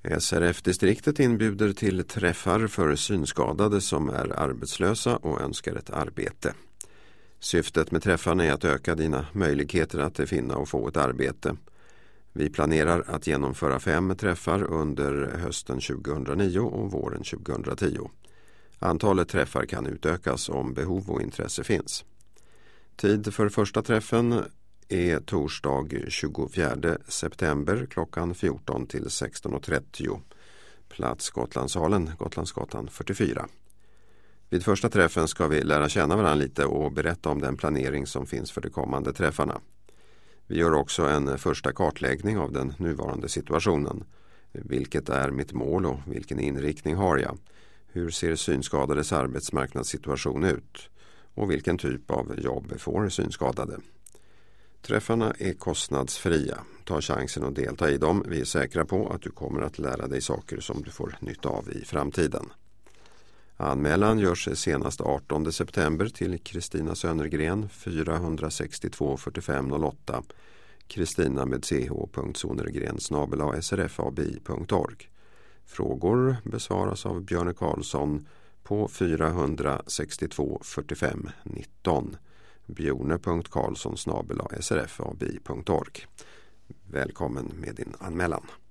SRF-distriktet inbjuder till träffar för synskadade som är arbetslösa och önskar ett arbete. Syftet med träffarna är att öka dina möjligheter att finna och få ett arbete. Vi planerar att genomföra 5 träffar under hösten 2009 och våren 2010. Antalet träffar kan utökas om behov och intresse finns. Tid för första träffen är torsdag 24 september klockan 14 till 16.30. Plats Gotlandshallen, Gotlandsgatan 44. Vid första träffen ska vi lära känna varandra lite och berätta om den planering som finns för de kommande träffarna. Vi gör också en första kartläggning av den nuvarande situationen. Vilket är mitt mål och vilken inriktning har jag? Hur ser synskadades arbetsmarknadssituation ut? Och vilken typ av jobb får synskadade? Träffarna är kostnadsfria. Ta chansen att delta i dem. Vi är säkra på att du kommer att lära dig saker som du får nytta av i framtiden. Anmälan görs senast 18 september till Kristina Sönergren 462 45 08. Kristina med ch.sonergren@srfabi.org. Frågor besvaras av Björne Karlsson på 462 45 19. bjorne.karlsson@srfabi.org. Välkommen med din anmälan.